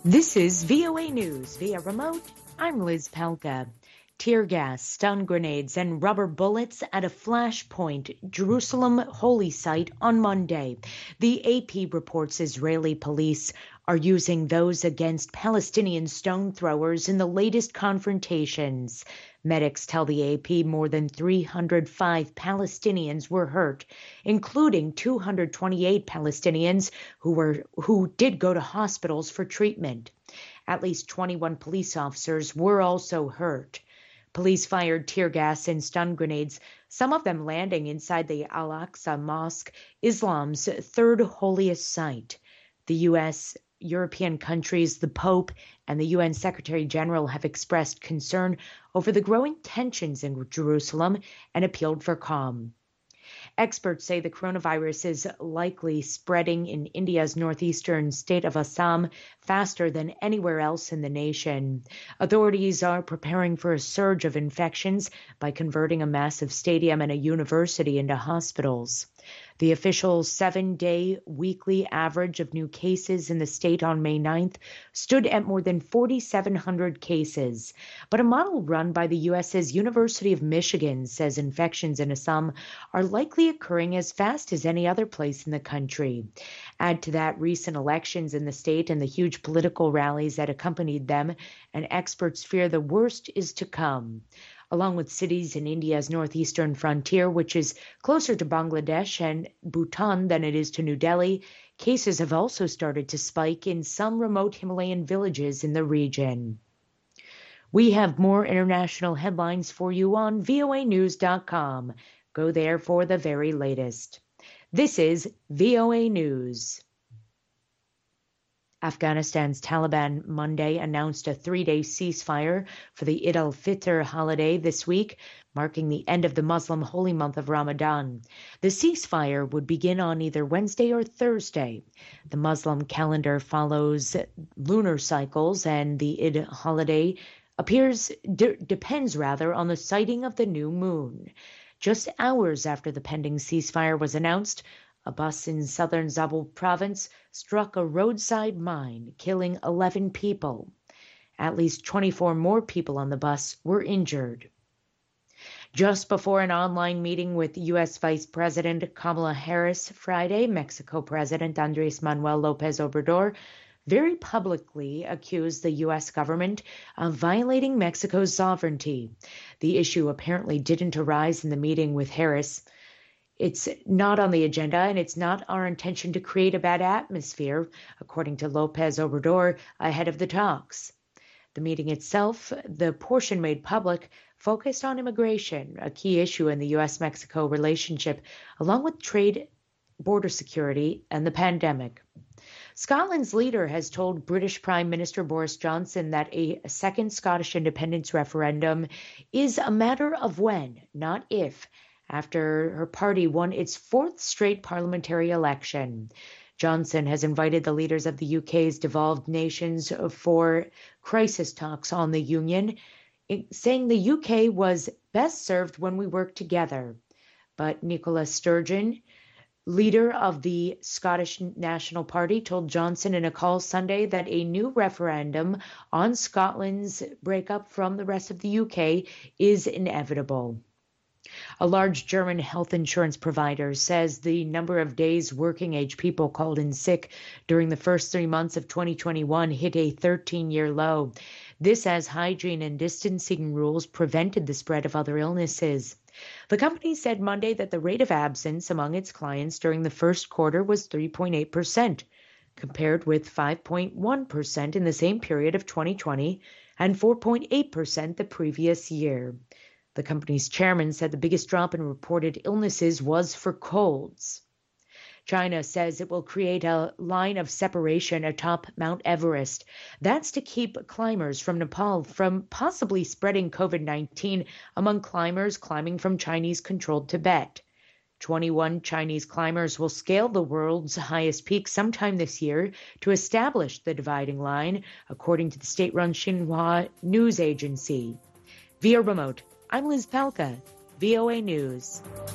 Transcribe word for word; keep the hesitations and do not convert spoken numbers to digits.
This is V O A News via remote. I'm Liz Palka. Tear gas, stun grenades, and rubber bullets at a flashpoint Jerusalem holy site on Monday. The A P reports Israeli police are using those against Palestinian stone throwers in the latest confrontations. Medics tell the A P more than three hundred five Palestinians were hurt, including two hundred twenty-eight Palestinians who were who did go to hospitals for treatment. At least twenty-one police officers were also hurt. Police fired tear gas and stun grenades, some of them landing inside the Al-Aqsa Mosque, Islam's third holiest site. The U S, European countries, the Pope, and the U N Secretary General have expressed concern over the growing tensions in Jerusalem and appealed for calm. Experts say the coronavirus is likely spreading in India's northeastern state of Assam faster than anywhere else in the nation. Authorities are preparing for a surge of infections by converting a massive stadium and a university into hospitals. The official seven-day weekly average of new cases in the state on May ninth stood at more than four thousand seven hundred cases. But a model run by the U S's University of Michigan says infections in Assam are likely occurring as fast as any other place in the country. Add to that recent elections in the state and the huge political rallies that accompanied them, and experts fear the worst is to come. Along with cities in India's northeastern frontier, which is closer to Bangladesh and Bhutan than it is to New Delhi, cases have also started to spike in some remote Himalayan villages in the region. We have more international headlines for you on V O A news dot com. Go there for the very latest. This is V O A News. Afghanistan's Taliban Monday announced a three-day ceasefire for the Eid al-Fitr holiday this week, marking the end of the Muslim holy month of Ramadan. The ceasefire would begin on either Wednesday or Thursday. The Muslim calendar follows lunar cycles, and the Eid holiday appears de- depends rather on the sighting of the new moon. Just hours after the pending ceasefire was announced, a bus in southern Zabul province struck a roadside mine, killing eleven people. At least twenty-four more people on the bus were injured. Just before an online meeting with U S Vice President Kamala Harris Friday, Mexico President Andrés Manuel López Obrador very publicly accused the U S government of violating Mexico's sovereignty. The issue apparently didn't arise in the meeting with Harris. It's not on the agenda, and it's not our intention to create a bad atmosphere, according to López Obrador ahead of the talks. The meeting itself, the portion made public, focused on immigration, a key issue in the U S Mexico relationship, along with trade, border security, and the pandemic. Scotland's leader has told British Prime Minister Boris Johnson that a second Scottish independence referendum is a matter of when, not if, after her party won its fourth straight parliamentary election. Johnson has invited the leaders of the U K's devolved nations for crisis talks on the union, saying the U K was best served when we work together. But Nicola Sturgeon, leader of the Scottish National Party, told Johnson in a call Sunday that a new referendum on Scotland's breakup from the rest of the U K is inevitable. A large German health insurance provider says the number of days working-age people called in sick during the first three months of twenty twenty-one hit a thirteen-year low. This as hygiene and distancing rules prevented the spread of other illnesses. The company said Monday that the rate of absence among its clients during the first quarter was three point eight percent, compared with five point one percent in the same period of twenty twenty and four point eight percent the previous year. The company's chairman said the biggest drop in reported illnesses was for colds. China says it will create a line of separation atop Mount Everest. That's to keep climbers from Nepal from possibly spreading COVID nineteen among climbers climbing from Chinese-controlled Tibet. twenty-one Chinese climbers will scale the world's highest peak sometime this year to establish the dividing line, according to the state-run Xinhua news agency. Via remote, I'm Liz Palka, V O A News.